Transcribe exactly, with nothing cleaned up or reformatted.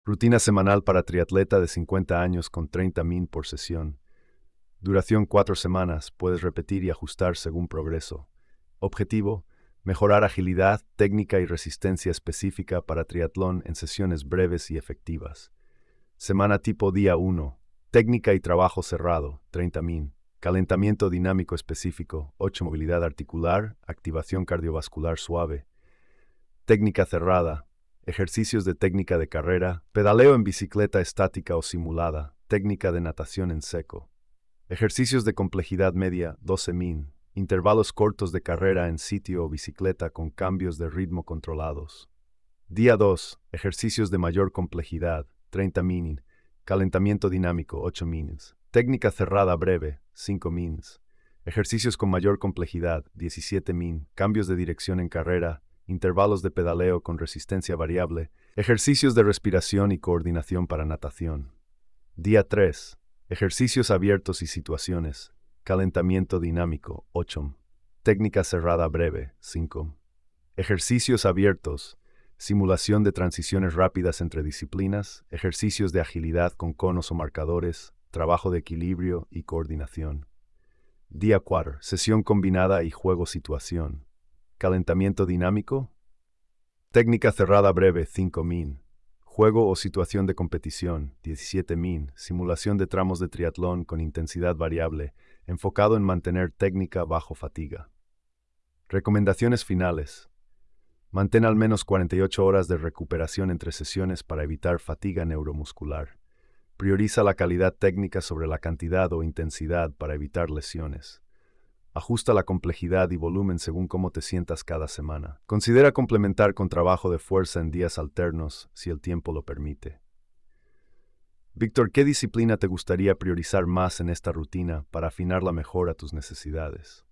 Rutina semanal para triatleta de cincuenta años con treinta min por sesión. Duración cuatro semanas. Puedes repetir y ajustar según progreso. Objetivo: mejorar agilidad, técnica y resistencia específica para triatlón en sesiones breves y efectivas. Semana tipo día uno. Técnica y trabajo cerrado, treinta min. Calentamiento dinámico específico, ocho. Movilidad articular, activación cardiovascular suave. Técnica cerrada. Ejercicios de técnica de carrera, pedaleo en bicicleta estática o simulada, técnica de natación en seco. Ejercicios de complejidad media, doce min. Intervalos cortos de carrera en sitio o bicicleta con cambios de ritmo controlados. Día dos. Ejercicios de mayor complejidad, treinta min. Calentamiento dinámico, ocho min. Técnica cerrada breve, cinco min. Ejercicios con mayor complejidad, diecisiete min. Cambios de dirección en carrera, intervalos de pedaleo con resistencia variable, ejercicios de respiración y coordinación para natación. Día tres. Ejercicios abiertos y situaciones. Calentamiento dinámico, ocho. Técnica cerrada breve, cinco. Ejercicios abiertos. Simulación de transiciones rápidas entre disciplinas, ejercicios de agilidad con conos o marcadores, trabajo de equilibrio y coordinación. Día cuatro. Sesión combinada y juego-situación. Calentamiento dinámico. Técnica cerrada breve, cinco min. Juego o situación de competición, diecisiete min. Simulación de tramos de triatlón con intensidad variable, enfocado en mantener técnica bajo fatiga. Recomendaciones finales. Mantén al menos cuarenta y ocho horas de recuperación entre sesiones para evitar fatiga neuromuscular. Prioriza la calidad técnica sobre la cantidad o intensidad para evitar lesiones. Ajusta la complejidad y volumen según cómo te sientas cada semana. Considera complementar con trabajo de fuerza en días alternos, si el tiempo lo permite. Víctor, ¿qué disciplina te gustaría priorizar más en esta rutina para afinarla mejor a tus necesidades?